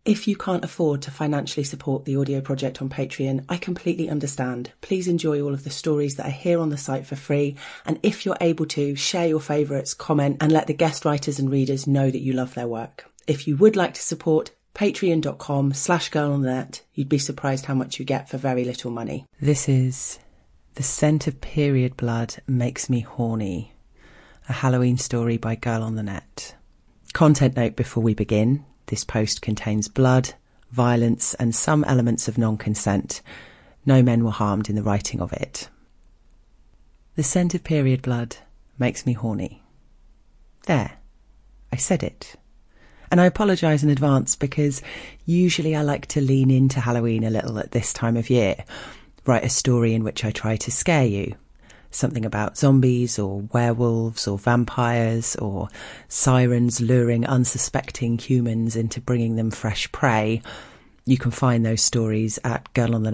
If you can't afford to financially support the audio project on Patreon, I completely understand. Please enjoy all of the stories that are here on the site for free. And if you're able to, share your favourites, comment, and let the guest writers and readers know that you love their work. If you would like to support, patreon.com/girlonthenet. You'd be surprised how much you get for very little money. This is The Scent of Period Blood Makes Me Horny, a Halloween story by Girl on the Net. Content note before we begin. This post contains blood, violence, and some elements of non-consent. No men were harmed in the writing of it. The scent of period blood makes me horny. There, I said it. And I apologise in advance because usually I like to lean into Halloween a little at this time of year. Write a story in which I try to scare you. Something about zombies or werewolves or vampires or sirens luring unsuspecting humans into bringing them fresh prey. You can find those stories at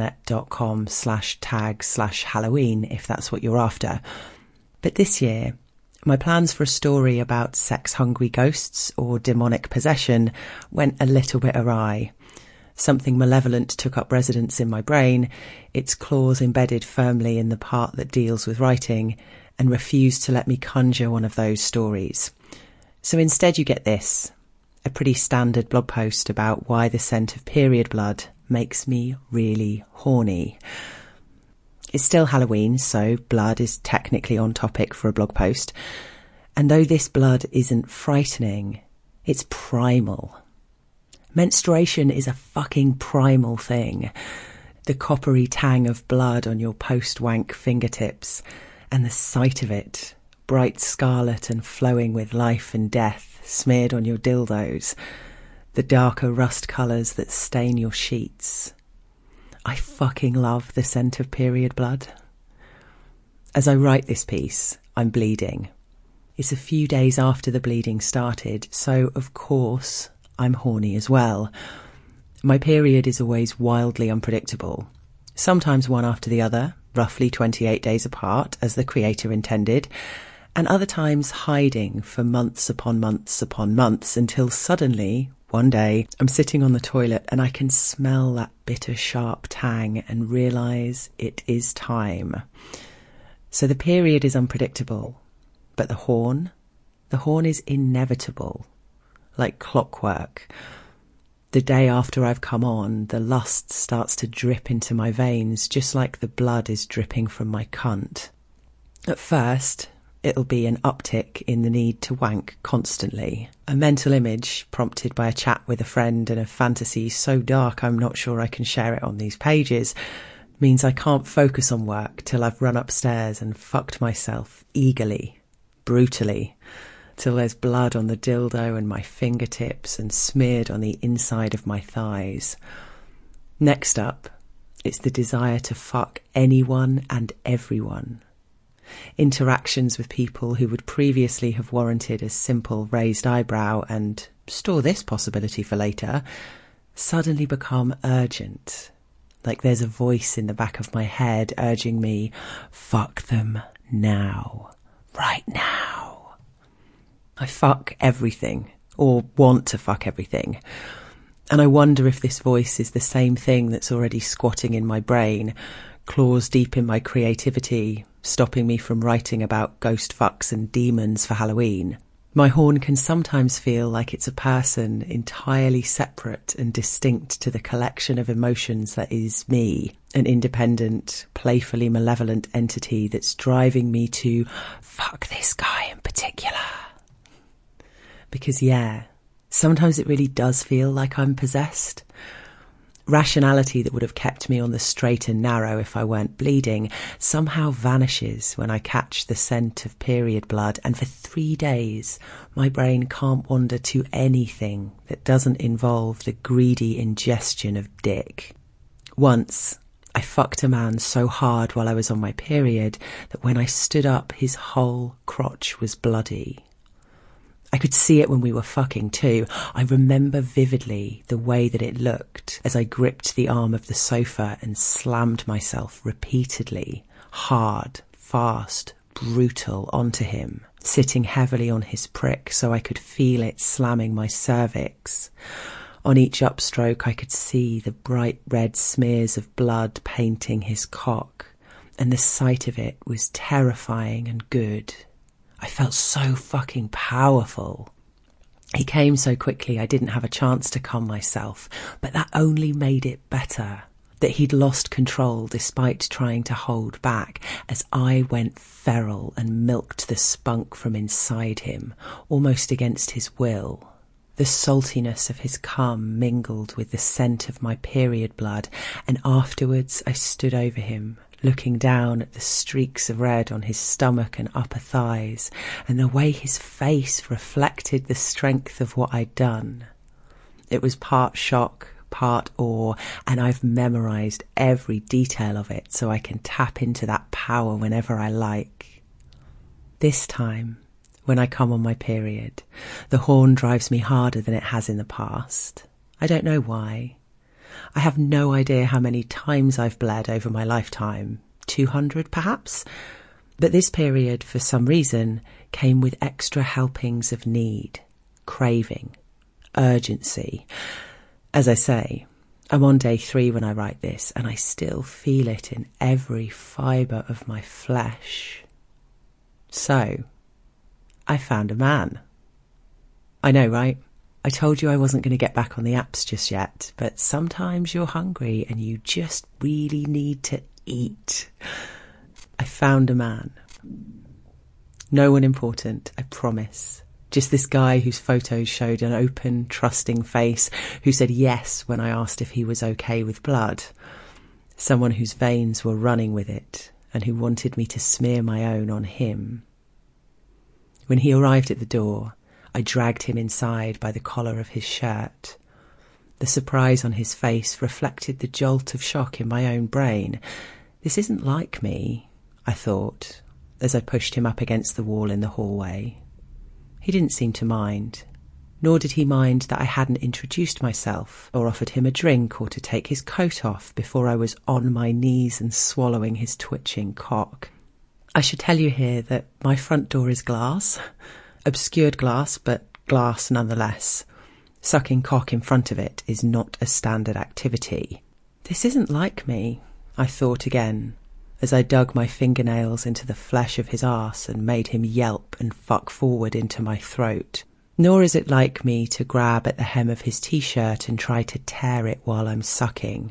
girlonthenet.com/tag/Halloween if that's what you're after. But this year, my plans for a story about sex-hungry ghosts or demonic possession went a little bit awry. Something malevolent took up residence in my brain, its claws embedded firmly in the part that deals with writing, and refused to let me conjure one of those stories. So instead you get this, a pretty standard blog post about why the scent of period blood makes me really horny. It's still Halloween, so blood is technically on topic for a blog post. And though this blood isn't frightening, it's primal. Menstruation is a fucking primal thing. The coppery tang of blood on your post-wank fingertips, and the sight of it, bright scarlet and flowing with life and death, smeared on your dildos, the darker rust colours that stain your sheets. I fucking love the scent of period blood. As I write this piece, I'm bleeding. It's a few days after the bleeding started, so of course I'm horny as well. My period is always wildly unpredictable. Sometimes one after the other, roughly 28 days apart, as the creator intended, and other times hiding for months upon months upon months until suddenly, one day, I'm sitting on the toilet and I can smell that bitter sharp tang and realise it is time. So the period is unpredictable, but the horn is inevitable. Like clockwork. The day after I've come on, the lust starts to drip into my veins, just like the blood is dripping from my cunt. At first, it'll be an uptick in the need to wank constantly. A mental image prompted by a chat with a friend and a fantasy so dark I'm not sure I can share it on these pages means I can't focus on work till I've run upstairs and fucked myself eagerly, brutally, till there's blood on the dildo and my fingertips and smeared on the inside of my thighs. Next up, it's the desire to fuck anyone and everyone. Interactions with people who would previously have warranted a simple raised eyebrow and store this possibility for later, suddenly become urgent. Like there's a voice in the back of my head urging me, fuck them now, right now. I fuck everything, or want to fuck everything. And I wonder if this voice is the same thing that's already squatting in my brain, claws deep in my creativity, stopping me from writing about ghost fucks and demons for Halloween. My horn can sometimes feel like it's a person entirely separate and distinct to the collection of emotions that is me, an independent, playfully malevolent entity that's driving me to fuck this guy in particular. Because yeah, sometimes it really does feel like I'm possessed. Rationality that would have kept me on the straight and narrow if I weren't bleeding somehow vanishes when I catch the scent of period blood, and for 3 days my brain can't wander to anything that doesn't involve the greedy ingestion of dick. Once I fucked a man so hard while I was on my period that when I stood up his whole crotch was bloody. I could see it when we were fucking too. I remember vividly the way that it looked as I gripped the arm of the sofa and slammed myself repeatedly, hard, fast, brutal onto him, sitting heavily on his prick so I could feel it slamming my cervix. On each upstroke I could see the bright red smears of blood painting his cock, and the sight of it was terrifying and good. I felt so fucking powerful. He came so quickly I didn't have a chance to calm myself, but that only made it better. That he'd lost control despite trying to hold back, as I went feral and milked the spunk from inside him, almost against his will. The saltiness of his cum mingled with the scent of my period blood, and afterwards I stood over him, looking down at the streaks of red on his stomach and upper thighs, and the way his face reflected the strength of what I'd done. It was part shock, part awe, and I've memorised every detail of it so I can tap into that power whenever I like. This time, when I come on my period, the horn drives me harder than it has in the past. I don't know why. I have no idea how many times I've bled over my lifetime, 200 perhaps, but this period, for some reason, came with extra helpings of need, craving, urgency. As I say, I'm on day 3 when I write this, and I still feel it in every fibre of my flesh. So, I found a man. I know, right? I told you I wasn't going to get back on the apps just yet, but sometimes you're hungry and you just really need to eat. I found a man. No one important, I promise. Just this guy whose photos showed an open, trusting face, who said yes when I asked if he was okay with blood. Someone whose veins were running with it, and who wanted me to smear my own on him. When he arrived at the door, I dragged him inside by the collar of his shirt. The surprise on his face reflected the jolt of shock in my own brain. This isn't like me, I thought, as I pushed him up against the wall in the hallway. He didn't seem to mind, nor did he mind that I hadn't introduced myself or offered him a drink or to take his coat off before I was on my knees and swallowing his twitching cock. I should tell you here that my front door is glass, obscured glass, but glass nonetheless. Sucking cock in front of it is not a standard activity. This isn't like me, I thought again, as I dug my fingernails into the flesh of his arse and made him yelp and fuck forward into my throat. Nor is it like me to grab at the hem of his t-shirt and try to tear it while I'm sucking.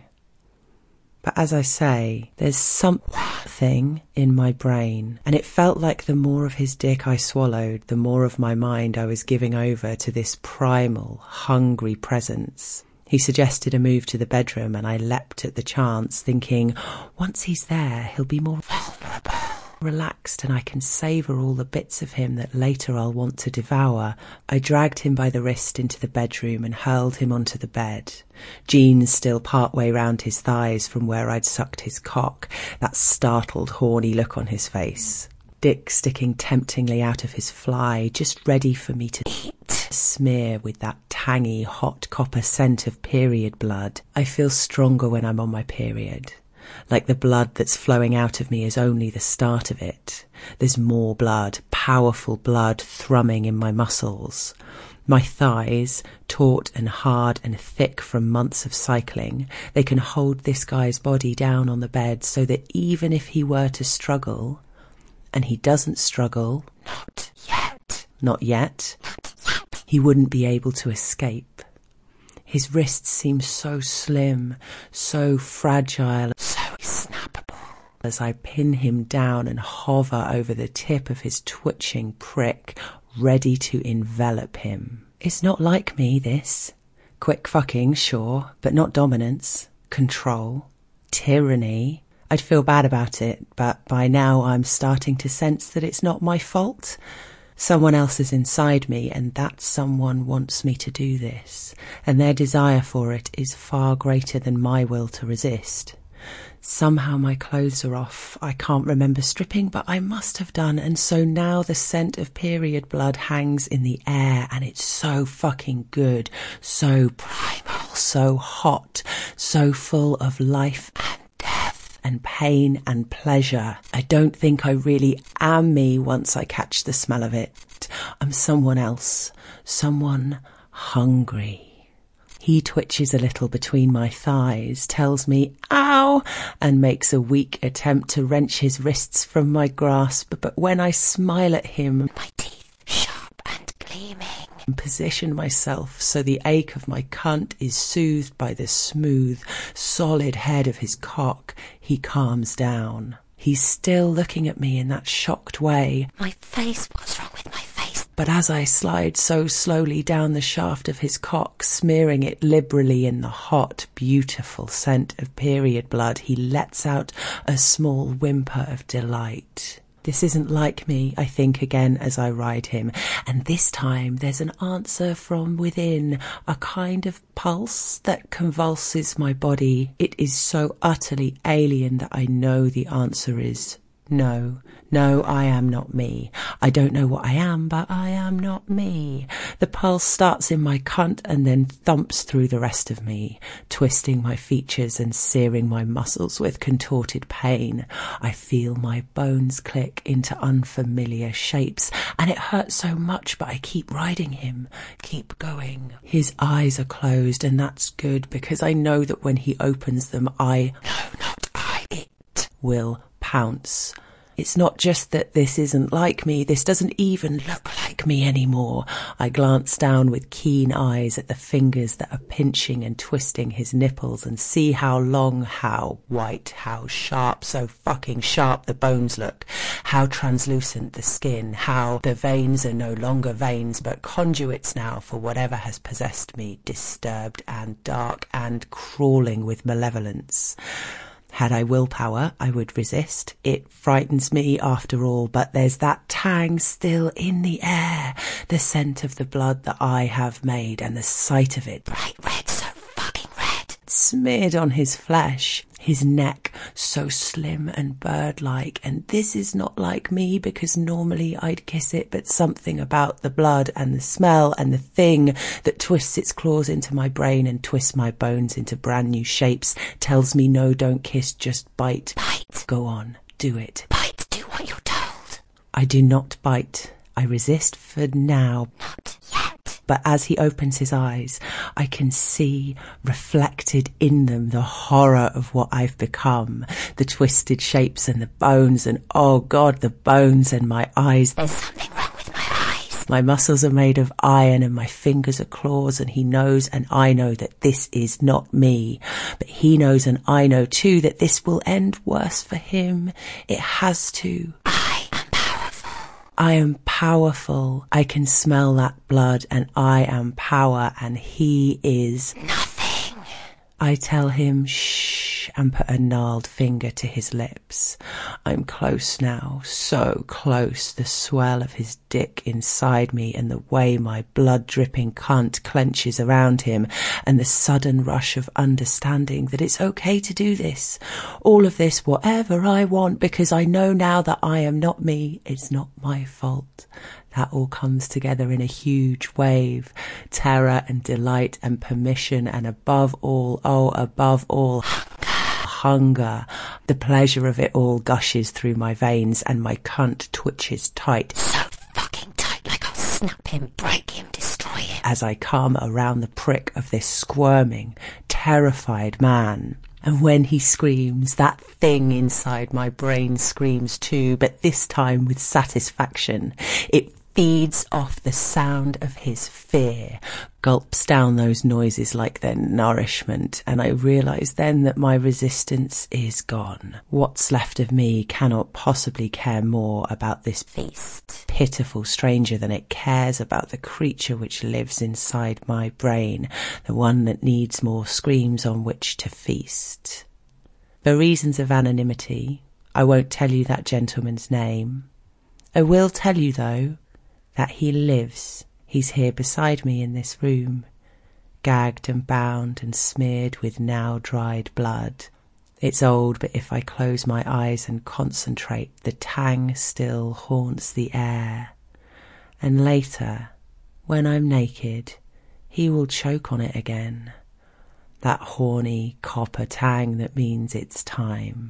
But as I say, there's something in my brain, and it felt like the more of his dick I swallowed, the more of my mind I was giving over to this primal, hungry presence. He suggested a move to the bedroom, and I leapt at the chance, thinking, once he's there, he'll be more vulnerable, relaxed, and I can savour all the bits of him that later I'll want to devour. I dragged him by the wrist into the bedroom and hurled him onto the bed, jeans still partway round his thighs from where I'd sucked his cock, that startled, horny look on his face. Dick sticking temptingly out of his fly, just ready for me to smear with that tangy, hot copper scent of period blood. I feel stronger when I'm on my period. Like the blood that's flowing out of me is only the start of it. There's more blood, powerful blood thrumming in my muscles. My thighs, taut and hard and thick from months of cycling, they can hold this guy's body down on the bed so that even if he were to struggle, and he doesn't struggle, not yet, he wouldn't be able to escape. His wrists seem so slim, so fragile, so snappable, as I pin him down and hover over the tip of his twitching prick, ready to envelop him. It's not like me, this. Quick fucking, sure, but not dominance, control, tyranny. I'd feel bad about it, but by now I'm starting to sense that it's not my fault. Someone else is inside me, and that someone wants me to do this, and their desire for it is far greater than my will to resist. Somehow my clothes are off. I can't remember stripping, but I must have done, and so now the scent of period blood hangs in the air, and it's so fucking good, so primal, so hot, so full of life and death and pain and pleasure. I don't think I really am me once I catch the smell of it. I'm someone else, someone hungry. He twitches a little between my thighs, tells me, ow, and makes a weak attempt to wrench his wrists from my grasp. But when I smile at him, my teeth sharp and gleaming, and position myself so the ache of my cunt is soothed by the smooth, solid head of his cock, he calms down. He's still looking at me in that shocked way. My face, what's wrong with my face? But as I slide so slowly down the shaft of his cock, smearing it liberally in the hot, beautiful scent of period blood, he lets out a small whimper of delight. This isn't like me, I think again as I ride him, and this time there's an answer from within, a kind of pulse that convulses my body. It is so utterly alien that I know the answer is no. No, I am not me. I don't know what I am, but I am not me. The pulse starts in my cunt and then thumps through the rest of me, twisting my features and searing my muscles with contorted pain. I feel my bones click into unfamiliar shapes, and it hurts so much, but I keep riding him, keep going. His eyes are closed, and that's good, because I know that when he opens them, it will pounce. It's not just that this isn't like me, this doesn't even look like me anymore. I glance down with keen eyes at the fingers that are pinching and twisting his nipples and see how long, how white, how sharp, so fucking sharp the bones look, how translucent the skin, how the veins are no longer veins but conduits now for whatever has possessed me, disturbed and dark and crawling with malevolence. Had I willpower, I would resist. It frightens me after all, but there's that tang still in the air, the scent of the blood that I have made and the sight of it, bright red, so fucking red, smeared on his flesh, his neck so slim and bird-like, and this is not like me because normally I'd kiss it, but something about the blood and the smell and the thing that twists its claws into my brain and twists my bones into brand new shapes tells me no, don't kiss, just bite. Bite. Go on, do it. Bite, do what you're told. I do not bite. I resist for now. Not yet. But as he opens his eyes, I can see reflected in them the horror of what I've become, the twisted shapes and the bones, and oh God, the bones and my eyes. There's something wrong with my eyes. My muscles are made of iron and my fingers are claws, and he knows and I know that this is not me. But he knows and I know too that this will end worse for him. It has to. I am powerful. I can smell that blood, and I am power, and he is nothing. I tell him shh and put a gnarled finger to his lips. I'm close now, so close, the swell of his dick inside me and the way my blood-dripping cunt clenches around him and the sudden rush of understanding that it's okay to do this, all of this, whatever I want, because I know now that I am not me, it's not my fault. That all comes together in a huge wave, terror and delight and permission, and above all, hunger. The pleasure of it all gushes through my veins and my cunt twitches tight. So fucking tight, like I'll snap him, break him, destroy him. As I come around the prick of this squirming, terrified man. And when he screams, that thing inside my brain screams too, but this time with satisfaction. It feeds off the sound of his fear, gulps down those noises like their nourishment, and I realise then that my resistance is gone. What's left of me cannot possibly care more about this feast, pitiful stranger, than it cares about the creature which lives inside my brain, the one that needs more screams on which to feast. For reasons of anonymity, I won't tell you that gentleman's name. I will tell you, though, that he lives. He's here beside me in this room, gagged and bound and smeared with now dried blood. It's old, but if I close my eyes and concentrate, the tang still haunts the air. And later, when I'm naked, he will choke on it again. That horny copper tang that means it's time.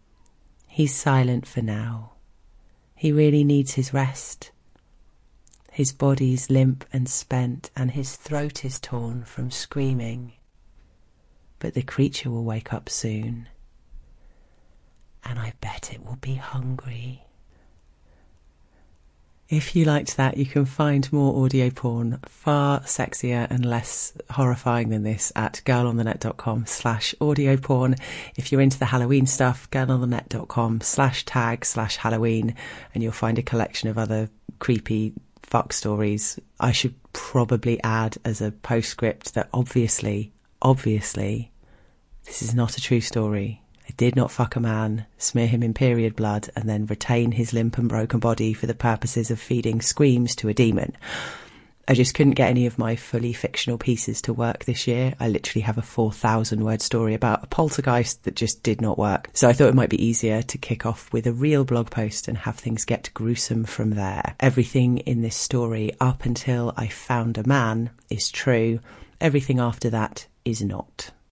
He's silent for now. He really needs his rest. His body's limp and spent, and his throat is torn from screaming. But the creature will wake up soon, and I bet it will be hungry. If you liked that, you can find more audio porn far sexier and less horrifying than this at girlonthenet.com/audio porn. If you're into the Halloween stuff, girlonthenet.com/tag/Halloween, and you'll find a collection of other creepy fuck stories. I should probably add as a postscript that obviously, this is not a true story. I did not fuck a man, smear him in period blood, and then retain his limp and broken body for the purposes of feeding screams to a demon. I just couldn't get any of my fully fictional pieces to work this year. I literally have a 4,000-word story about a poltergeist that just did not work. So I thought it might be easier to kick off with a real blog post and have things get gruesome from there. Everything in this story up until I found a man is true. Everything after that is not.